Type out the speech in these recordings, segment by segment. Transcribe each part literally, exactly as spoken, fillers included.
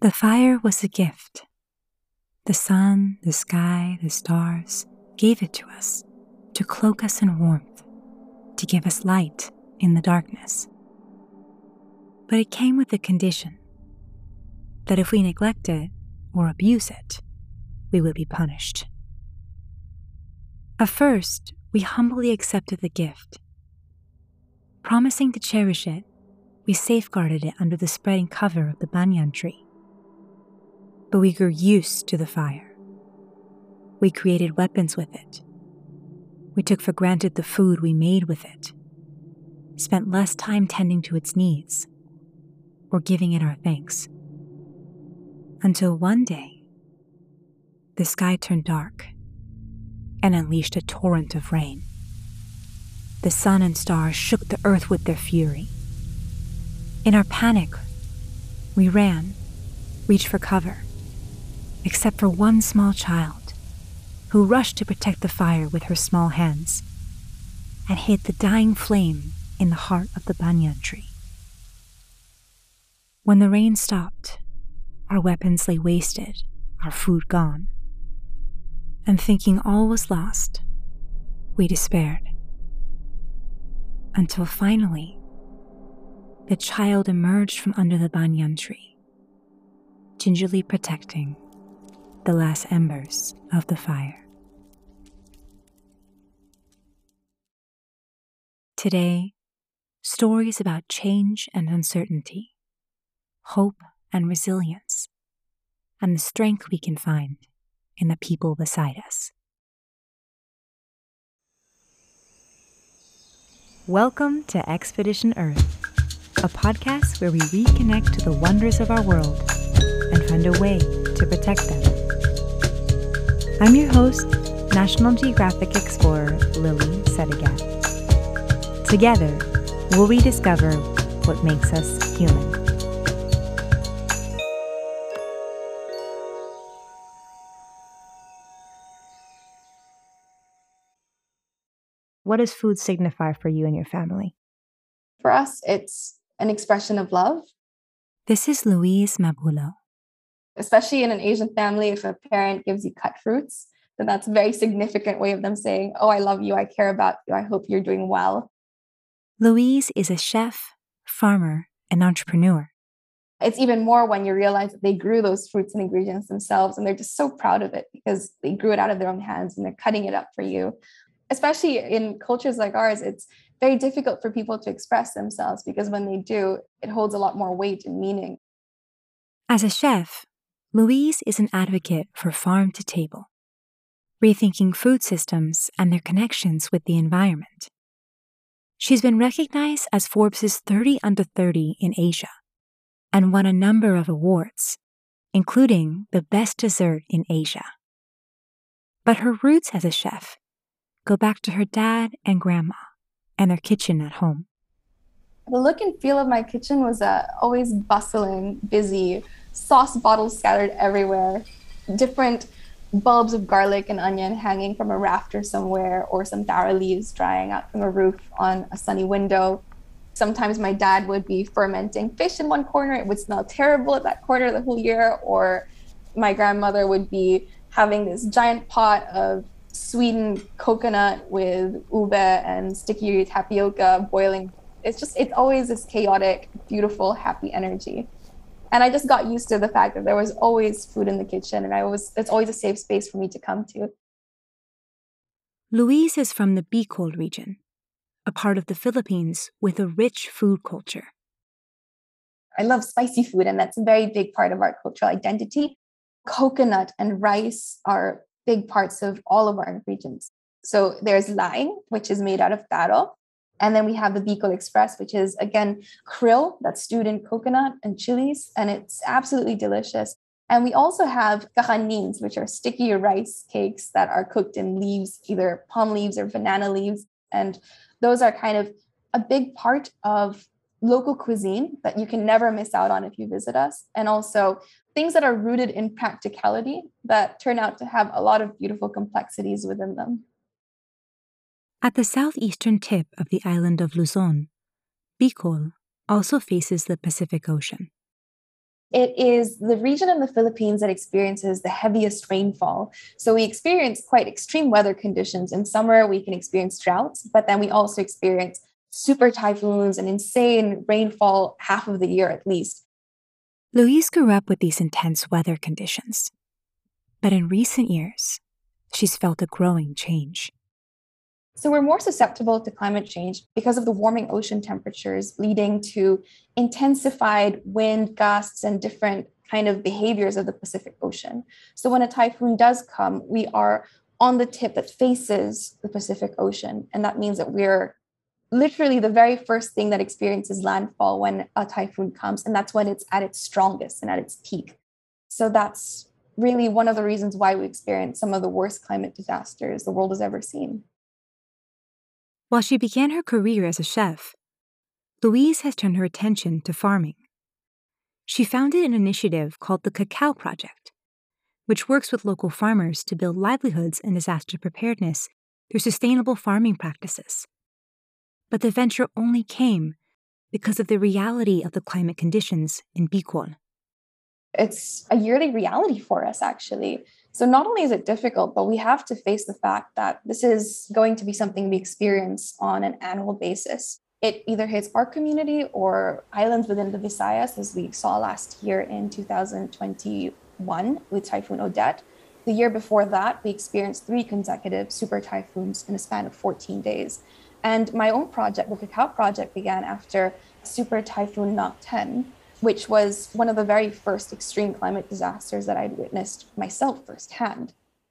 The fire was a gift. The sun, the sky, the stars gave it to us to cloak us in warmth, to give us light in the darkness. But it came with the condition that if we neglect it or abuse it, we would be punished. At first, we humbly accepted the gift. Promising to cherish it, we safeguarded it under the spreading cover of the banyan tree. But we grew used to the fire. We created weapons with it. We took for granted the food we made with it, spent less time tending to its needs, or giving it our thanks. Until one day, the sky turned dark and unleashed a torrent of rain. The sun and stars shook the earth with their fury. In our panic, we ran, reached for cover, except for one small child who rushed to protect the fire with her small hands and hid the dying flame in the heart of the banyan tree. When the rain stopped, our weapons lay wasted, our food gone, and thinking all was lost, we despaired. Until finally, the child emerged from under the banyan tree, gingerly protecting the last embers of the fire. Today, stories about change and uncertainty, hope and resilience, and the strength we can find in the people beside us. Welcome to Expedition Earth, a podcast where we reconnect to the wonders of our world and find a way to protect them. I'm your host, National Geographic explorer Lily Sedigat. Together, we'll rediscover what makes us human. What does food signify for you and your family? For us, it's an expression of love. This is Louise Mabulo. Especially in an Asian family, if a parent gives you cut fruits, then that's a very significant way of them saying, oh, I love you, I care about you, I hope you're doing well. Louise is a chef, farmer, and entrepreneur. It's even more when you realize that they grew those fruits and ingredients themselves, and they're just so proud of it because they grew it out of their own hands and they're cutting it up for you. Especially in cultures like ours, it's very difficult for people to express themselves because when they do, it holds a lot more weight and meaning. As a chef, Louise is an advocate for farm to table, rethinking food systems and their connections with the environment. She's been recognized as Forbes' thirty under thirty in Asia and won a number of awards, including the Best Dessert in Asia. But her roots as a chef go back to her dad and grandma and their kitchen at home. The look and feel of my kitchen was uh, always bustling, busy, sauce bottles scattered everywhere, different bulbs of garlic and onion hanging from a rafter somewhere, or some taro leaves drying out from a roof on a sunny window. Sometimes my dad would be fermenting fish in one corner. It would smell terrible at that corner the whole year. Or my grandmother would be having this giant pot of sweetened coconut with ube and sticky tapioca boiling. It's just, it's always this chaotic, beautiful, happy energy. And I just got used to the fact that there was always food in the kitchen, and I was, it's always a safe space for me to come to. Louise is from the Bicol region, a part of the Philippines with a rich food culture. I love spicy food, and that's a very big part of our cultural identity. Coconut and rice are big parts of all of our ingredients. So there's laing, which is made out of taro. And then we have the Bicol Express, which is, again, krill that's stewed in coconut and chilies, and it's absolutely delicious. And we also have kakanins, which are sticky rice cakes that are cooked in leaves, either palm leaves or banana leaves. And those are kind of a big part of local cuisine that you can never miss out on if you visit us. And also things that are rooted in practicality that turn out to have a lot of beautiful complexities within them. At the southeastern tip of the island of Luzon, Bicol also faces the Pacific Ocean. It is the region in the Philippines that experiences the heaviest rainfall. So we experience quite extreme weather conditions. In summer, we can experience droughts, but then we also experience super typhoons and insane rainfall half of the year at least. Louise grew up with these intense weather conditions. But in recent years, she's felt a growing change. So we're more susceptible to climate change because of the warming ocean temperatures, leading to intensified wind gusts and different kind of behaviors of the Pacific Ocean. So when a typhoon does come, we are on the tip that faces the Pacific Ocean. And that means that we're literally the very first thing that experiences landfall when a typhoon comes. And that's when it's at its strongest and at its peak. So that's really one of the reasons why we experience some of the worst climate disasters the world has ever seen. While she began her career as a chef, Louise has turned her attention to farming. She founded an initiative called the Cacao Project, which works with local farmers to build livelihoods in disaster preparedness through sustainable farming practices. But the venture only came because of the reality of the climate conditions in Bicol. It's a yearly reality for us, actually. So not only is it difficult, but we have to face the fact that this is going to be something we experience on an annual basis. It either hits our community or islands within the Visayas, as we saw last year in two thousand twenty-one with Typhoon Odette. The year before that, we experienced three consecutive super typhoons in a span of fourteen days. And my own project, the Cacao Project, began after Super Typhoon Knock ten, which was one of the very first extreme climate disasters that I'd witnessed myself firsthand.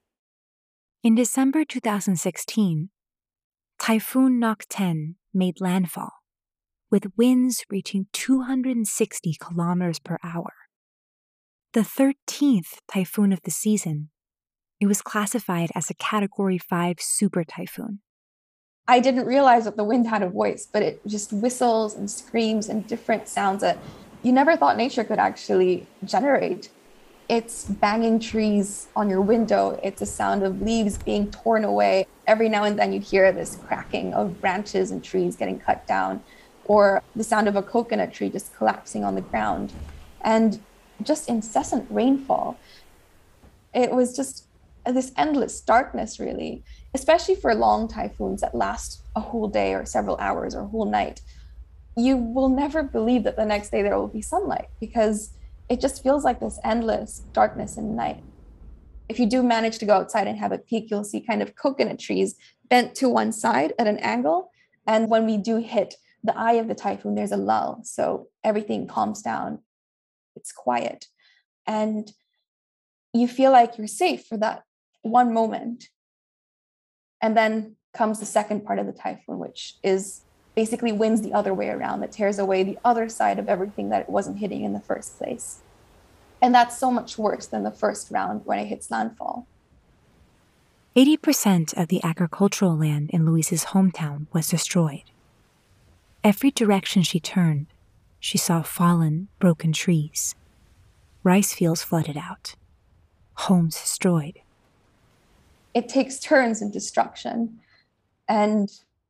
In December two thousand sixteen, Typhoon Knock ten made landfall, with winds reaching two hundred sixty kilometers per hour. The thirteenth typhoon of the season, it was classified as a Category five super typhoon. I didn't realize that the wind had a voice, but it just whistles and screams and different sounds that you never thought nature could actually generate. It's banging trees on your window. It's a sound of leaves being torn away. Every now and then you hear this cracking of branches and trees getting cut down, or the sound of a coconut tree just collapsing on the ground, and just incessant rainfall. It was just this endless darkness, really, especially for long typhoons that last a whole day or several hours or a whole night. You will never believe that the next day there will be sunlight because it just feels like this endless darkness in the night. If you do manage to go outside and have a peek, you'll see kind of coconut trees bent to one side at an angle. And when we do hit the eye of the typhoon, there's a lull. So everything calms down. It's quiet. And you feel like you're safe for that one moment. And then comes the second part of the typhoon, which is basically winds the other way around, that tears away the other side of everything that it wasn't hitting in the first place. And that's so much worse than the first round when it hits landfall. eighty percent of the agricultural land in Louise's hometown was destroyed. Every direction she turned, she saw fallen, broken trees, rice fields flooded out, homes destroyed. It takes turns in destruction, and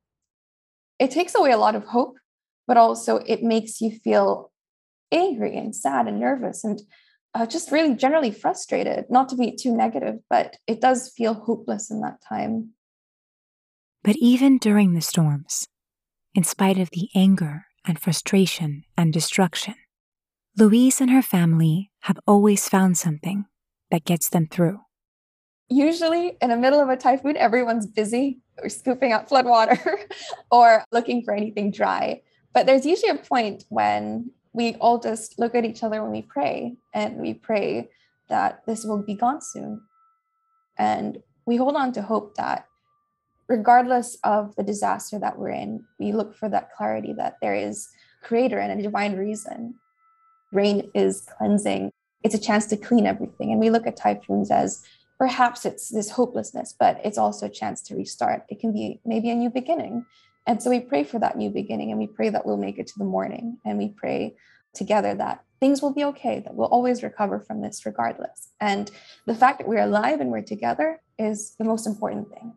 it takes away a lot of hope, but also it makes you feel angry and sad and nervous and uh, just really generally frustrated. Not to be too negative, but it does feel hopeless in that time. But even during the storms, in spite of the anger and frustration and destruction, Louise and her family have always found something that gets them through. Usually in the middle of a typhoon, everyone's busy or scooping up floodwater or looking for anything dry. But there's usually a point when we all just look at each other when we pray, and we pray that this will be gone soon. And we hold on to hope that regardless of the disaster that we're in, we look for that clarity that there is a creator and a divine reason. Rain is cleansing. It's a chance to clean everything. And we look at typhoons as perhaps it's this hopelessness, but it's also a chance to restart. It can be maybe a new beginning. And so we pray for that new beginning, and we pray that we'll make it to the morning. And we pray together that things will be okay, that we'll always recover from this regardless. And the fact that we're alive and we're together is the most important thing.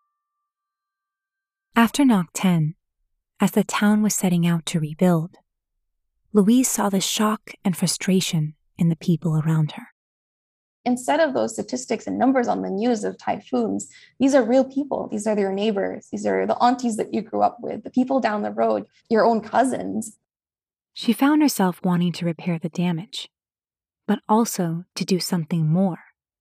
After Knock ten, as the town was setting out to rebuild, Louise saw the shock and frustration in the people around her. Instead of those statistics and numbers on the news of typhoons, these are real people. These are your neighbors. These are the aunties that you grew up with, the people down the road, your own cousins. She found herself wanting to repair the damage, but also to do something more,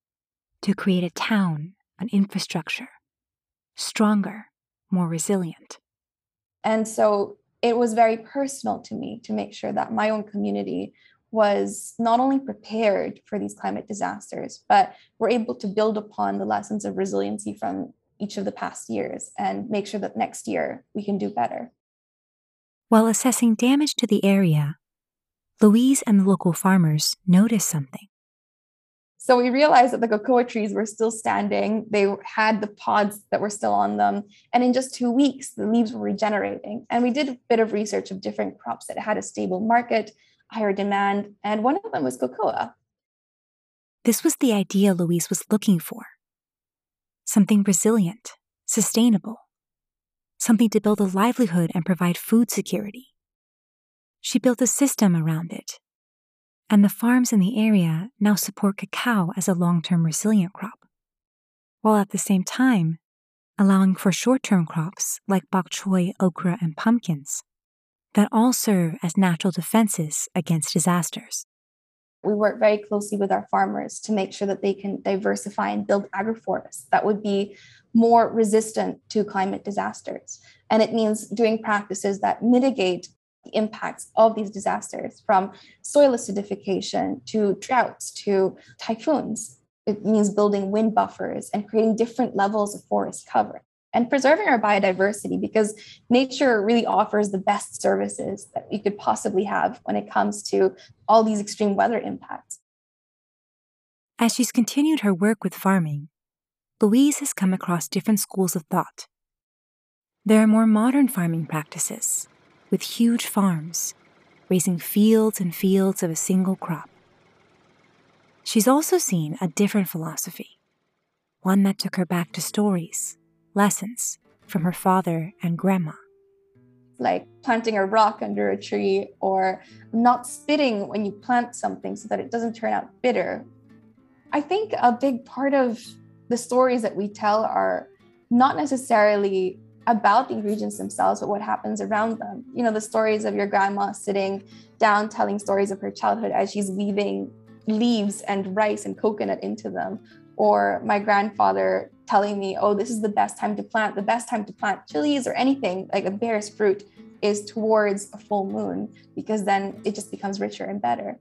to create a town, an infrastructure, stronger, more resilient. And so it was very personal to me to make sure that my own community was not only prepared for these climate disasters, but were able to build upon the lessons of resiliency from each of the past years and make sure that next year we can do better. While assessing damage to the area, Louise and the local farmers noticed something. So we realized that the cocoa trees were still standing. They had the pods that were still on them. And in just two weeks, the leaves were regenerating. And we did a bit of research of different crops that had a stable market, higher demand, and one of them was cocoa. This was the idea Louise was looking for. Something resilient, sustainable, something to build a livelihood and provide food security. She built a system around it, and the farms in the area now support cacao as a long-term resilient crop, while at the same time allowing for short-term crops like bok choy, okra, and pumpkins that all serve as natural defenses against disasters. We work very closely with our farmers to make sure that they can diversify and build agroforests that would be more resistant to climate disasters. And it means doing practices that mitigate the impacts of these disasters, from soil acidification to droughts to typhoons. It means building wind buffers and creating different levels of forest cover and preserving our biodiversity, because nature really offers the best services that we could possibly have when it comes to all these extreme weather impacts. As she's continued her work with farming, Louise has come across different schools of thought. There are more modern farming practices, with huge farms, raising fields and fields of a single crop. She's also seen a different philosophy, one that took her back to stories, lessons from her father and grandma. Like planting a rock under a tree, or not spitting when you plant something so that it doesn't turn out bitter. I think a big part of the stories that we tell are not necessarily about the ingredients themselves, but what happens around them. You know, the stories of your grandma sitting down telling stories of her childhood as she's weaving leaves and rice and coconut into them, or my grandfather telling me, oh, this is the best time to plant, the best time to plant chilies or anything like a bear's fruit is towards a full moon, because then it just becomes richer and better.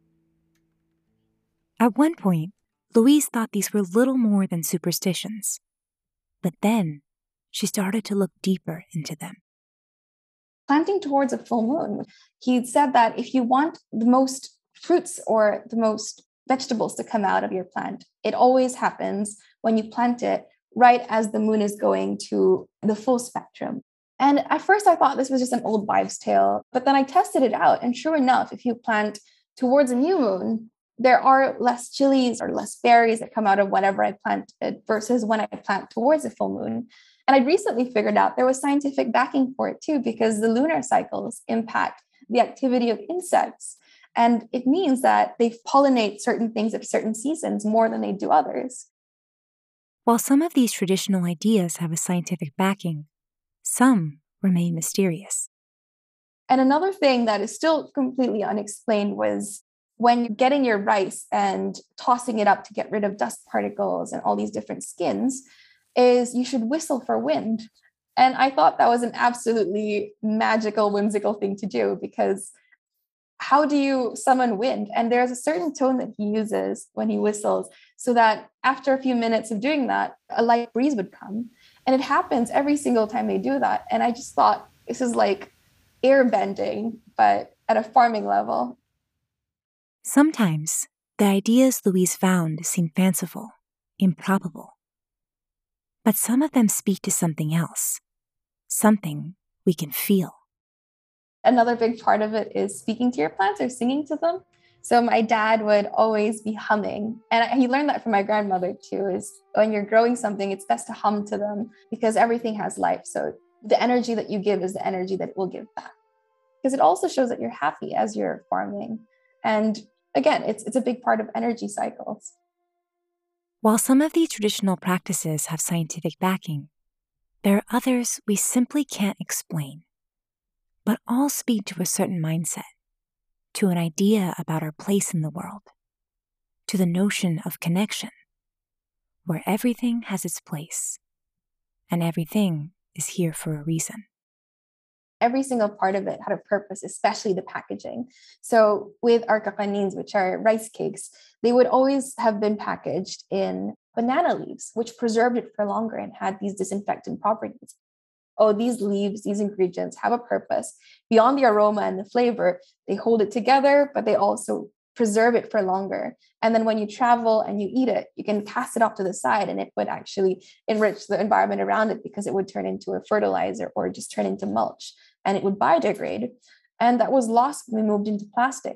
At one point, Louise thought these were little more than superstitions, but then she started to look deeper into them. Planting towards a full moon, he said that if you want the most fruits or the most vegetables to come out of your plant, it always happens when you plant it right as the moon is going to the full spectrum. And at first I thought this was just an old wives' tale, but then I tested it out. And sure enough, if you plant towards a new moon, there are less chilies or less berries that come out of whatever I planted versus when I plant towards a full moon. And I recently figured out there was scientific backing for it too, because the lunar cycles impact the activity of insects. And it means that they pollinate certain things at certain seasons more than they do others. While some of these traditional ideas have a scientific backing, some remain mysterious. And another thing that is still completely unexplained was when you're getting your rice and tossing it up to get rid of dust particles and all these different skins, is you should whistle for wind. And I thought that was an absolutely magical, whimsical thing to do, because how do you summon wind? And there's a certain tone that he uses when he whistles, so that after a few minutes of doing that, a light breeze would come. And it happens every single time they do that. And I just thought, this is like air bending, but at a farming level. Sometimes the ideas Louise found seem fanciful, improbable. But some of them speak to something else, something we can feel. Another big part of it is speaking to your plants or singing to them. So my dad would always be humming. And he learned that from my grandmother too, is when you're growing something, it's best to hum to them because everything has life. So the energy that you give is the energy that it will give back. Because it also shows that you're happy as you're farming. And again, it's, it's a big part of energy cycles. While some of these traditional practices have scientific backing, there are others we simply can't explain, but all speak to a certain mindset, to an idea about our place in the world, to the notion of connection, where everything has its place, and everything is here for a reason. Every single part of it had a purpose, especially the packaging. So with our kakanins, which are rice cakes, they would always have been packaged in banana leaves, which preserved it for longer and had these disinfectant properties. Oh, these leaves, these ingredients have a purpose. Beyond the aroma and the flavor, they hold it together, but they also preserve it for longer. And then when you travel and you eat it, you can cast it off to the side and it would actually enrich the environment around it because it would turn into a fertilizer or just turn into mulch and it would biodegrade. And that was lost when we moved into plastic.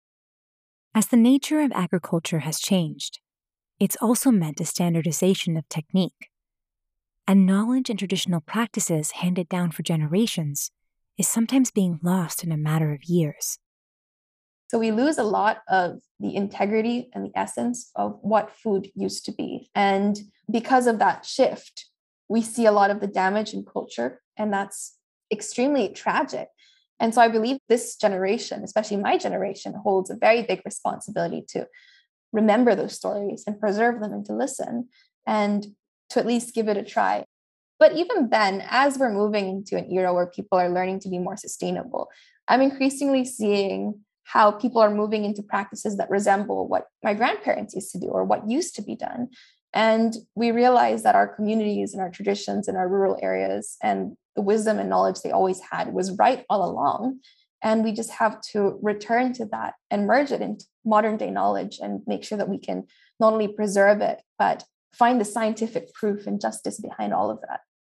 As the nature of agriculture has changed, it's also meant a standardization of technique. And knowledge and traditional practices handed down for generations is sometimes being lost in a matter of years. So we lose a lot of the integrity and the essence of what food used to be. And because of that shift, we see a lot of the damage in culture, and that's extremely tragic. And so I believe this generation, especially my generation, holds a very big responsibility to remember those stories and preserve them and to listen and to at least give it a try. But even then, as we're moving into an era where people are learning to be more sustainable, I'm increasingly seeing how people are moving into practices that resemble what my grandparents used to do or what used to be done. And we realize that our communities and our traditions in our rural areas and the wisdom and knowledge they always had was right all along. And we just have to return to that and merge it into modern day knowledge and make sure that we can not only preserve it, but find the scientific proof and justice behind all of that.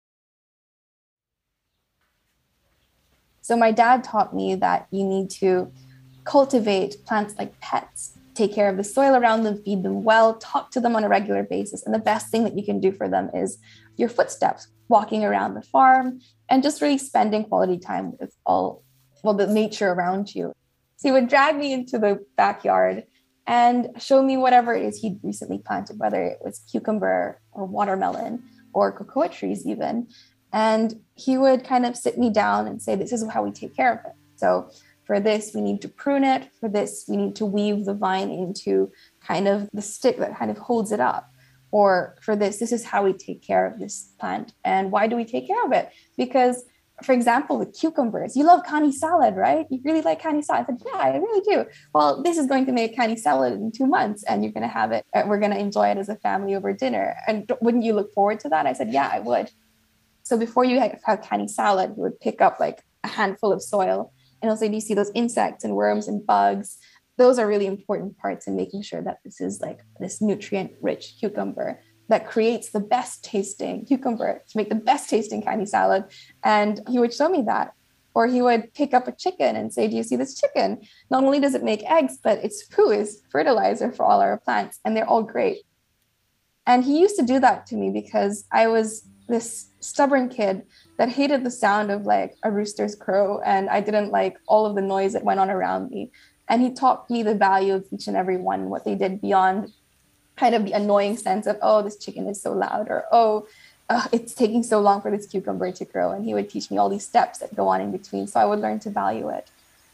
So my dad taught me that you need to cultivate plants like pets, take care of the soil around them, feed them well, talk to them on a regular basis. And the best thing that you can do for them is your footsteps, walking around the farm and just really spending quality time with all, well, the nature around you. So he would drag me into the backyard and show me whatever it is he'd recently planted, whether it was cucumber or watermelon or cocoa trees even. And he would kind of sit me down and say, this is how we take care of it. So for this, we need to prune it. For this, we need to weave the vine into kind of the stick that kind of holds it up. Or for this, this is how we take care of this plant. And why do we take care of it? Because, for example, with cucumbers, you love kani salad, right? You really like kani salad. I said, yeah, I really do. Well, this is going to make kani salad in two months and you're going to have it. We're going to enjoy it as a family over dinner. And wouldn't you look forward to that? I said, yeah, I would. So before you have kani salad, you would pick up like a handful of soil and also you see those insects and worms and bugs. Those are really important parts in making sure that this is like this nutrient-rich cucumber that creates the best tasting cucumber to make the best tasting kani salad. And he would show me that. Or he would pick up a chicken and say, do you see this chicken? Not only does it make eggs, but its poo is fertilizer for all our plants and they're all great. And he used to do that to me because I was this stubborn kid that hated the sound of like a rooster's crow. And I didn't like all of the noise that went on around me. And he taught me the value of each and every one, what they did beyond kind of the annoying sense of, oh, this chicken is so loud, or, oh, uh, it's taking so long for this cucumber to grow. And he would teach me all these steps that go on in between. So I would learn to value it.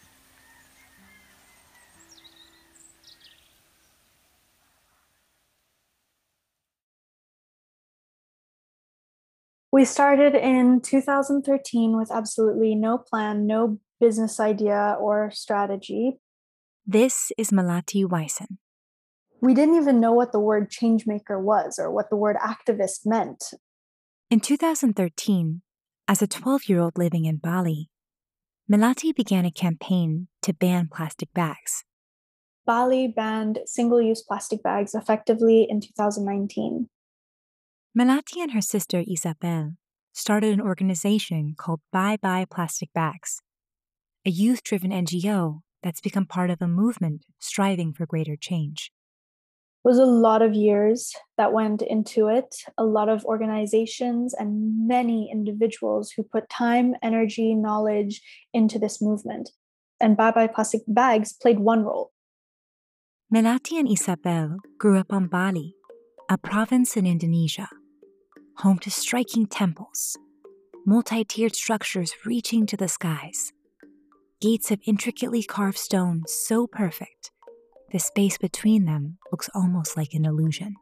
We started in two thousand thirteen with absolutely no plan, no business idea or strategy. This is Melati Wyson. We didn't even know what the word changemaker was or what the word activist meant. In two thousand thirteen, as a twelve-year-old living in Bali, Melati began a campaign to ban plastic bags. Bali banned single-use plastic bags effectively in two thousand nineteen. Melati and her sister Isabel started an organization called Bye Bye Plastic Bags, a youth-driven N G O that's become part of a movement striving for greater change. It was a lot of years that went into it, a lot of organizations and many individuals who put time, energy, knowledge into this movement. And Bye Bye Plastic Bags played one role. Melati and Isabel grew up on Bali, a province in Indonesia, home to striking temples, multi-tiered structures reaching to the skies, gates of intricately carved stone so perfect, the space between them looks almost like an illusion.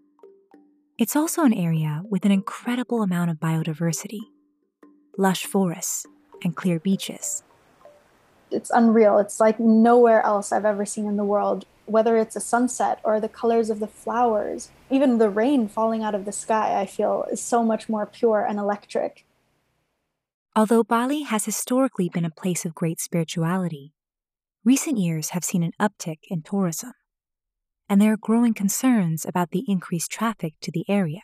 It's also an area with an incredible amount of biodiversity, lush forests, and clear beaches. It's unreal. It's like nowhere else I've ever seen in the world, whether it's a sunset or the colors of the flowers. Even the rain falling out of the sky, I feel, is so much more pure and electric. Although Bali has historically been a place of great spirituality, recent years have seen an uptick in tourism, and there are growing concerns about the increased traffic to the area,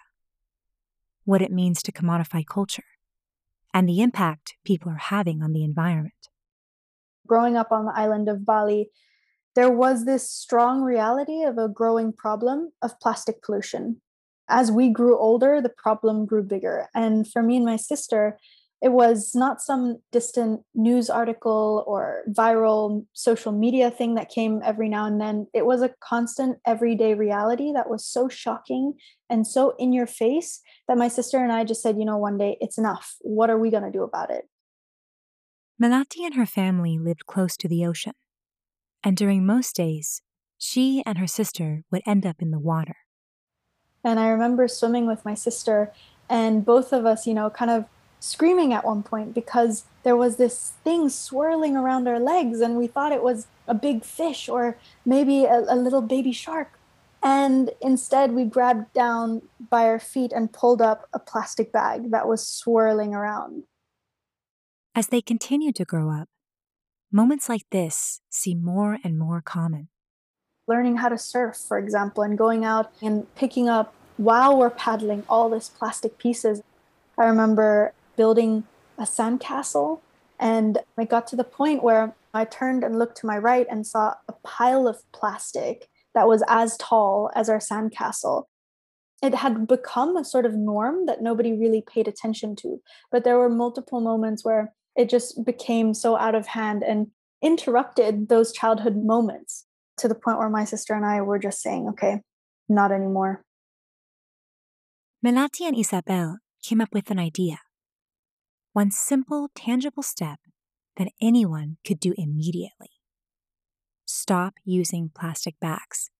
what it means to commodify culture, and the impact people are having on the environment. Growing up on the island of Bali, there was this strong reality of a growing problem of plastic pollution. As we grew older, the problem grew bigger. And for me and my sister, it was not some distant news article or viral social media thing that came every now and then. It was a constant everyday reality that was so shocking and so in your face that my sister and I just said, you know, one day, it's enough. What are we going to do about it? Melati and her family lived close to the ocean, and during most days, she and her sister would end up in the water. And I remember swimming with my sister, and both of us, you know, kind of screaming at one point because there was this thing swirling around our legs, and we thought it was a big fish or maybe a, a little baby shark. And instead, we grabbed down by our feet and pulled up a plastic bag that was swirling around. As they continued to grow up, moments like this seem more and more common. Learning how to surf, for example, and going out and picking up while we're paddling all this plastic pieces. I remember building a sandcastle, and I got to the point where I turned and looked to my right and saw a pile of plastic that was as tall as our sandcastle. It had become a sort of norm that nobody really paid attention to, but there were multiple moments where it just became so out of hand and interrupted those childhood moments to the point where my sister and I were just saying, okay, not anymore. Melati and Isabel came up with an idea. One simple, tangible step that anyone could do immediately. Stop using plastic bags.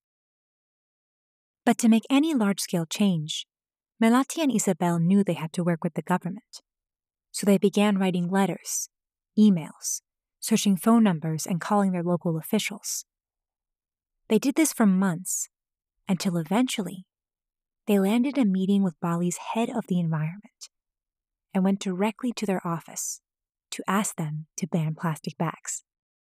But to make any large-scale change, Melati and Isabel knew they had to work with the government. So they began writing letters, emails, searching phone numbers, and calling their local officials. They did this for months, until eventually, they landed a meeting with Bali's head of the environment and went directly to their office to ask them to ban plastic bags.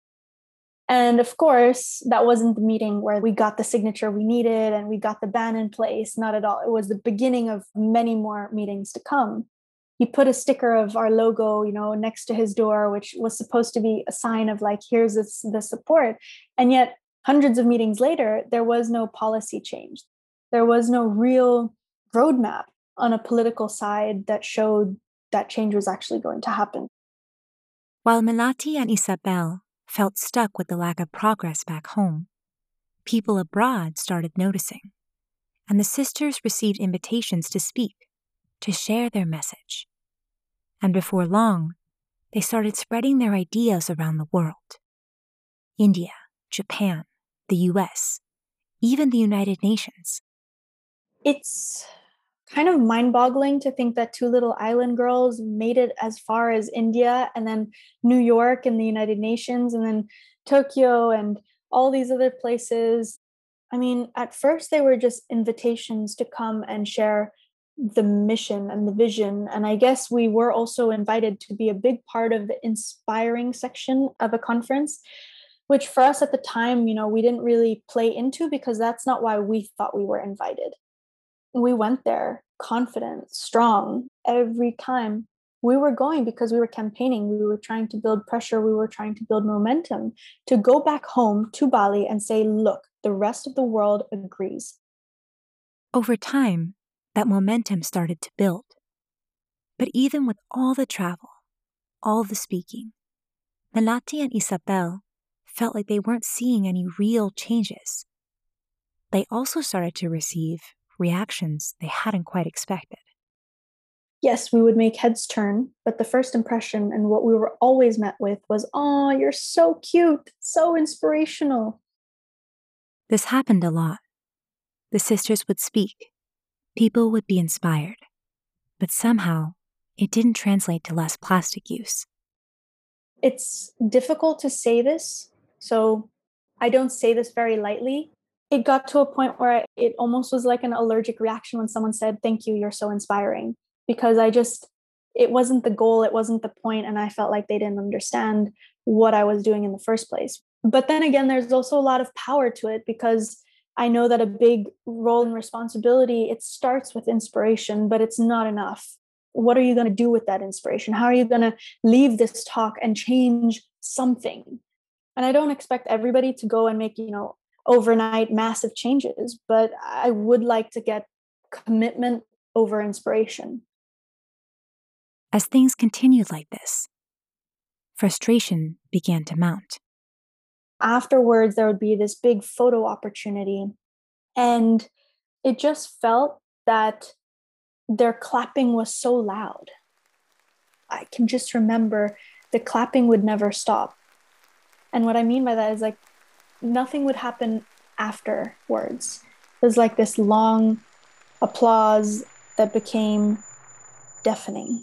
And of course, that wasn't the meeting where we got the signature we needed and we got the ban in place. Not at all. It was the beginning of many more meetings to come. He put a sticker of our logo, you know, next to his door, which was supposed to be a sign of like, here's this, the support. And yet, hundreds of meetings later, there was no policy change. There was no real roadmap on a political side that showed that change was actually going to happen. While Melati and Isabel felt stuck with the lack of progress back home, people abroad started noticing, and the sisters received invitations to speak, to share their message. And before long, they started spreading their ideas around the world. India, Japan, the U S, even the United Nations. It's kind of mind-boggling to think that two little island girls made it as far as India and then New York and the United Nations and then Tokyo and all these other places. I mean, at first they were just invitations to come and share the mission and the vision. And I guess we were also invited to be a big part of the inspiring section of a conference, which for us at the time, you know, we didn't really play into because that's not why we thought we were invited. We went there confident, strong every time. We were going because we were campaigning. We were trying to build pressure. We were trying to build momentum to go back home to Bali and say, look, the rest of the world agrees. Over time, that momentum started to build. But even with all the travel, all the speaking, Melati and Isabel felt like they weren't seeing any real changes they also started to receive reactions they hadn't quite expected. Yes, we would make heads turn, but the first impression and what we were always met with was, "Oh, you're so cute, so inspirational." This happened a lot. The sisters would speak. People would be inspired. But somehow, it didn't translate to less plastic use. It's difficult to say this, so I don't say this very lightly. It got to a point where it almost was like an allergic reaction when someone said, "Thank you, you're so inspiring." Because I just, it wasn't the goal, it wasn't the point, and I felt like they didn't understand what I was doing in the first place. But then again, there's also a lot of power to it because I know that a big role and responsibility, it starts with inspiration, but it's not enough. What are you going to do with that inspiration? How are you going to leave this talk and change something? And I don't expect everybody to go and make, you know, overnight massive changes, but I would like to get commitment over inspiration. As things continued like this, frustration began to mount. Afterwards, there would be this big photo opportunity, and it just felt that their clapping was so loud. I can just remember the clapping would never stop. And what I mean by that is like nothing would happen afterwards. It was like this long applause that became deafening.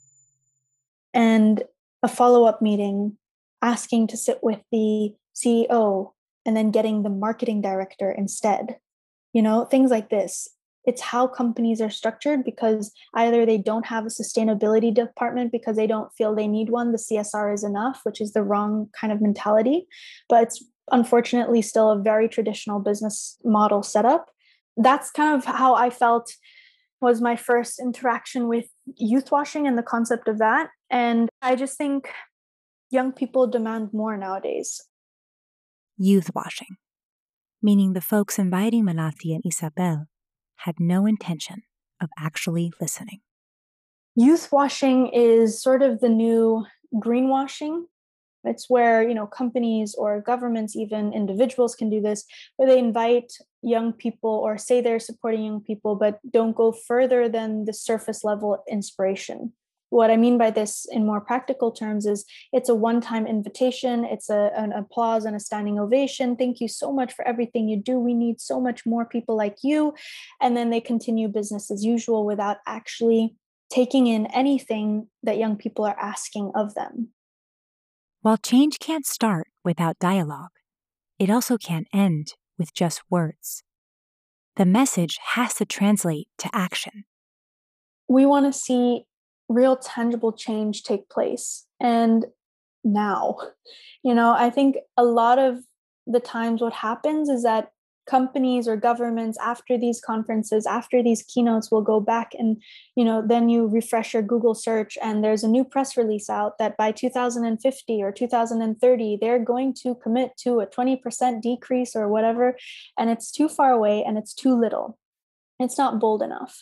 And a follow-up meeting asking to sit with the C E O and then getting the marketing director instead. You know, things like this. It's how companies are structured because either they don't have a sustainability department because they don't feel they need one. The C S R is enough, which is the wrong kind of mentality. But it's unfortunately still a very traditional business model setup. That's kind of how I felt was my first interaction with youth washing and the concept of that. And I just think young people demand more nowadays. Youth washing, meaning the folks inviting Melati and Isabel had no intention of actually listening. Youth washing is sort of the new greenwashing. It's where, you know, companies or governments, even individuals can do this, where they invite young people or say they're supporting young people, but don't go further than the surface level inspiration. What I mean by this in more practical terms is it's a one-time invitation. It's a, an applause and a standing ovation. Thank you so much for everything you do. We need so much more people like you. And then they continue business as usual without actually taking in anything that young people are asking of them. While change can't start without dialogue, it also can't end with just words. The message has to translate to action. We want to see real tangible change take place. And now, you know, I think a lot of the times what happens is that companies or governments after these conferences, after these keynotes will go back and, you know, then you refresh your Google search and there's a new press release out that by two thousand fifty or two thousand thirty, they're going to commit to a twenty percent decrease or whatever. And it's too far away and it's too little. It's not bold enough.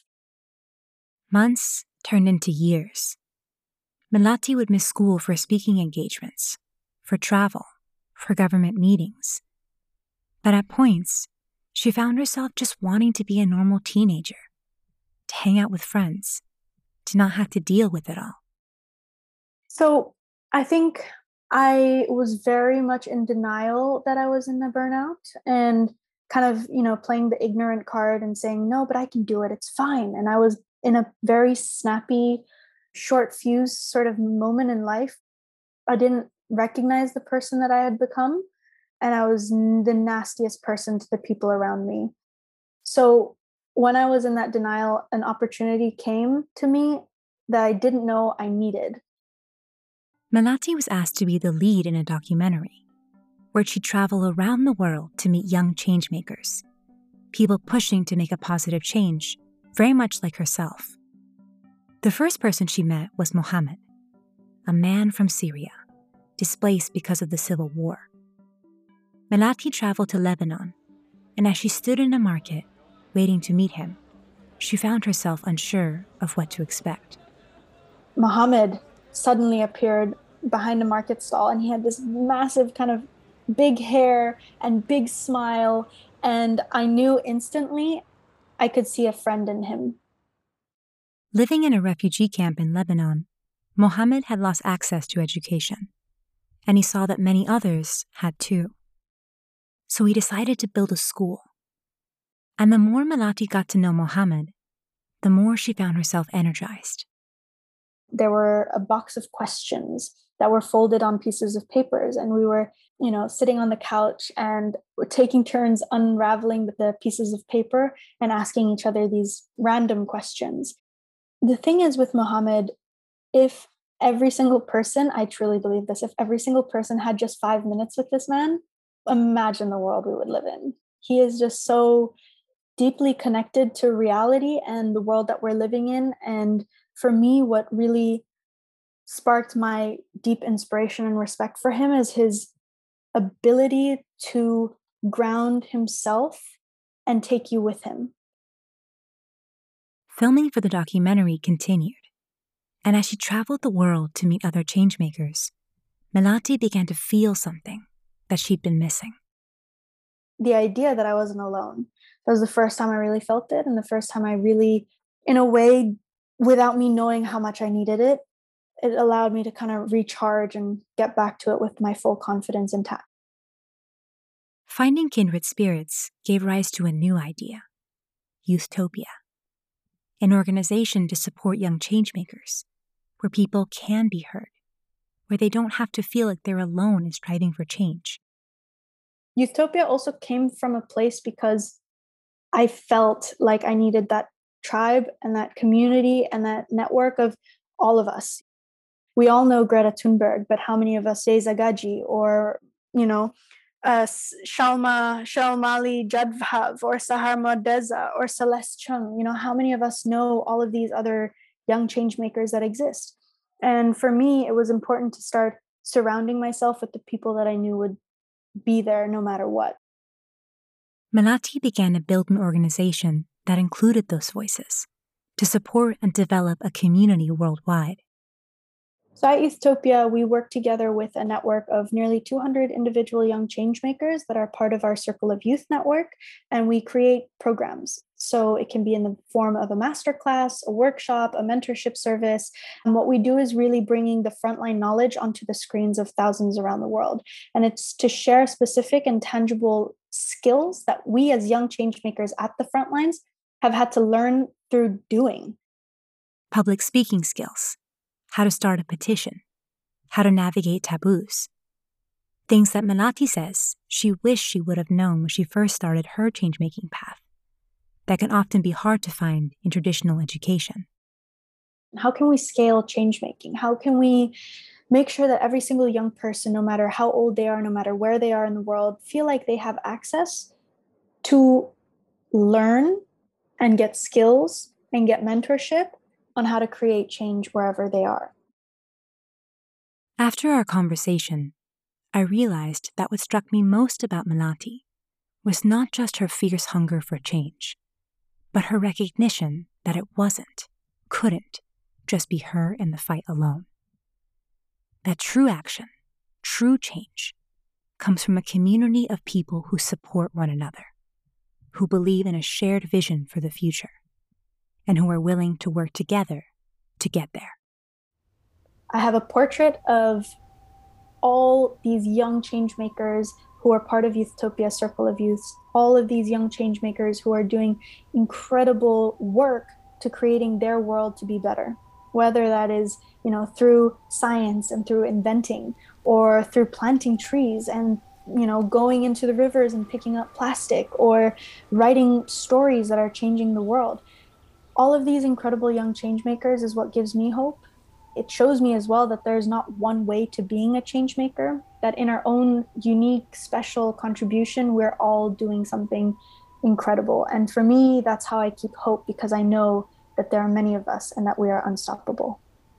Months turned into years. Melati would miss school for speaking engagements, for travel, for government meetings. But at points, she found herself just wanting to be a normal teenager, to hang out with friends, to not have to deal with it all. So I think I was very much in denial that I was in a burnout and kind of, you know, playing the ignorant card and saying, no, but I can do it. It's fine. And I was in a very snappy, short fuse sort of moment in life. I didn't recognize the person that I had become. And I was the nastiest person to the people around me. So when I was in that denial, an opportunity came to me that I didn't know I needed. Melati was asked to be the lead in a documentary where she'd travel around the world to meet young changemakers, people pushing to make a positive change, very much like herself. The first person she met was Mohammed, a man from Syria, displaced because of the civil war. Melati traveled to Lebanon, and as she stood in a market, waiting to meet him, she found herself unsure of what to expect. Mohammed suddenly appeared behind a market stall, and he had this massive kind of big hair and big smile, And I knew instantly I could see a friend in him. Living in a refugee camp in Lebanon, Mohammed had lost access to education, and he saw that many others had too. So he decided to build a school. And the more Melati got to know Mohammed, the more she found herself energized. There were a box of questions that were folded on pieces of papers, and we were, you know, sitting on the couch and we're taking turns unraveling the pieces of paper and asking each other these random questions. The thing is with Mohammed, if every single person, I truly believe this, if every single person had just five minutes with this man, imagine the world we would live in. He is just so deeply connected to reality and the world that we're living in. And for me, what really sparked my deep inspiration and respect for him is his ability to ground himself and take you with him. Filming for the documentary continued, and as she traveled the world to meet other changemakers, Melati began to feel something that she'd been missing. The idea that I wasn't alone. That was the first time I really felt it, and the first time I really, in a way, without me knowing how much I needed it, it allowed me to kind of recharge and get back to it with my full confidence intact. Finding kindred spirits gave rise to a new idea, Youthtopia, an organization to support young changemakers, where people can be heard, where they don't have to feel like they're alone in striving for change. Youthtopia also came from a place because I felt like I needed that tribe and that community and that network of all of us. We all know Greta Thunberg, but how many of us say Zagaji or, you know, uh, Shalma Shalmali Jadvav or Sahar Modeza or Celeste Chung? You know, how many of us know all of these other young change makers that exist? And for me, it was important to start surrounding myself with the people that I knew would be there no matter what. Melati began to build an organization that included those voices to support and develop a community worldwide. So at Youthtopia, we work together with a network of nearly two hundred individual young changemakers that are part of our Circle of Youth network, and we create programs. So it can be in the form of a masterclass, a workshop, a mentorship service. And what we do is really bringing the frontline knowledge onto the screens of thousands around the world. And it's to share specific and tangible skills that we as young changemakers at the front lines have had to learn through doing. Public speaking skills, how to start a petition, how to navigate taboos. Things that Melati says she wished she would have known when she first started her change-making path, that can often be hard to find in traditional education. How can we scale change-making? How can we make sure that every single young person, no matter how old they are, no matter where they are in the world, feel like they have access to learn and get skills and get mentorship on how to create change wherever they are? After our conversation, I realized that what struck me most about Melati was not just her fierce hunger for change, but her recognition that it wasn't, couldn't, just be her in the fight alone. That true action, true change, comes from a community of people who support one another, who believe in a shared vision for the future, and who are willing to work together to get there. I have a portrait of all these young change makers who are part of Youthtopia Circle of Youth, all of these young change makers who are doing incredible work to creating their world to be better, whether that is, you know, through science and through inventing, or through planting trees and, you know, going into the rivers and picking up plastic, or writing stories that are changing the world. All of these incredible young change makers is what gives me hope. It shows me as well that there's not one way to being a change maker, that in our own unique, special contribution, we're all doing something incredible. And for me, that's how I keep hope, because I know that there are many of us and that we are unstoppable.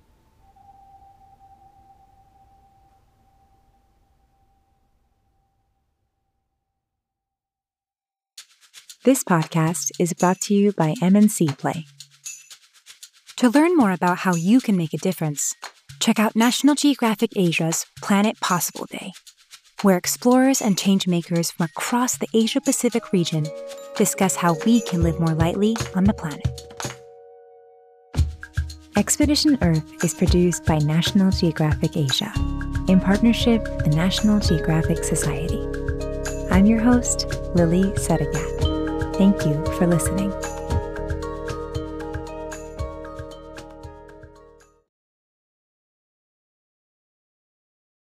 This podcast is brought to you by M N C Play. To learn more about how you can make a difference, check out National Geographic Asia's Planet Possible Day, where explorers and changemakers from across the Asia-Pacific region discuss how we can live more lightly on the planet. Expedition Earth is produced by National Geographic Asia, in partnership with the National Geographic Society. I'm your host, Lily Sadagat. Thank you for listening.